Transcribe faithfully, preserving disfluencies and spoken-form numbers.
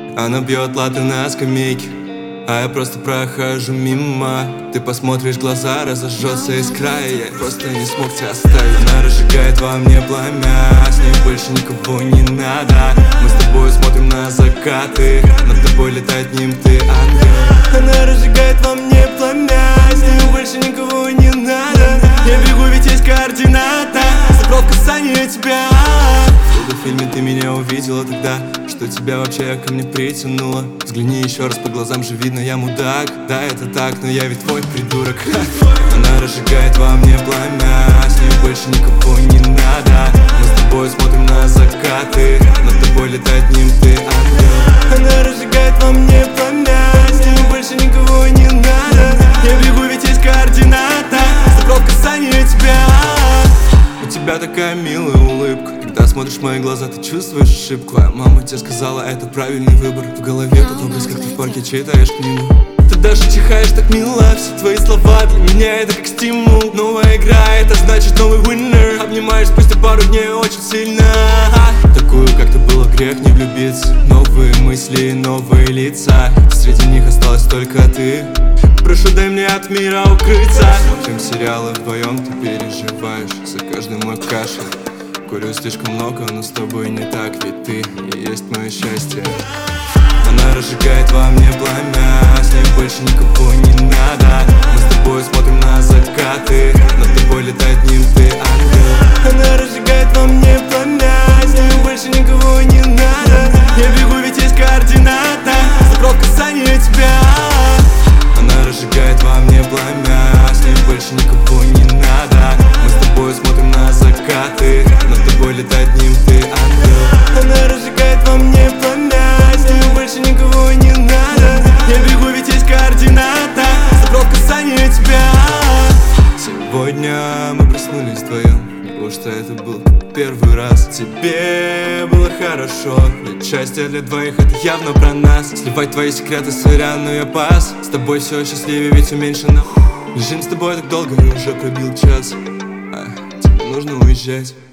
Она бьет латы на скамейке, а я просто прохожу мимо. Ты посмотришь в глаза, разожжется искра, и я просто не смог тебя оставить. Она разжигает во мне пламя, с ней больше никого не надо. Мы с тобой смотрим на закаты, над тобой летает ним ты ангел. Она разжигает во мне пламя, с ней больше никого не надо. Я бегу, ведь есть координата, забрал в касание тебя. В фильме ты меня увидела тогда, что тебя вообще ко мне притянуло. Взгляни еще раз, по глазам же видно, я мудак. Да, это так, но я ведь твой придурок. Она разжигает во мне пламя, с ней больше никого не надо. Мы с тобой смотрим на закаты, над тобой летает ним ты ангел. Она разжигает во мне пламя, с ней больше никого не надо. Я бегу, ведь есть координата, забрал в касание тебя. У тебя такая милая улыбка, когда смотришь в мои глаза, ты чувствуешь ошибку. А мама тебе сказала, это правильный выбор. В голове тот образ, как ты в парке читаешь книгу. Ты даже чихаешь так мило, все твои слова для меня это как стимул. Новая игра, это значит новый winner. Обнимаешь спустя пару дней очень сильно. Такую, как ты, было грех не влюбиться. Новые мысли, новые лица, среди них осталась только ты. Прошу, дай мне от мира укрыться. Смотрим сериалы вдвоем, ты переживаешь за каждый мой кашель. Курю слишком много, но с тобой не так, ведь ты и есть мое счастье. Она разжигает во мне пламя, с ней больше никого не надо. Мы с тобой смотрим на закаты, над тобой летает ним ты ангел. Она разжигает во мне пламя, с ней больше никого не надо. Я бегу, ведь есть координата, забрал в касание тебя. Она разжигает во мне пламя, с ней больше никого не надо. Мы с тобой смотрим на закаты, над тобой летает ним ты ангел. Она разжигает во мне пламя, с ней больше никого не надо. Я бегу, ведь есть координата, забрал в касание тебя. Сегодня мы проснулись вдвоем, потому что это был первый раз. Тебе было хорошо, ведь счастье для двоих это явно про нас. Сливать твои секреты, сорян, но я пас. С тобой все счастливее, ведь уменьшено. Лежим с тобой так долго, и уже пробил час, а тебе нужно уезжать.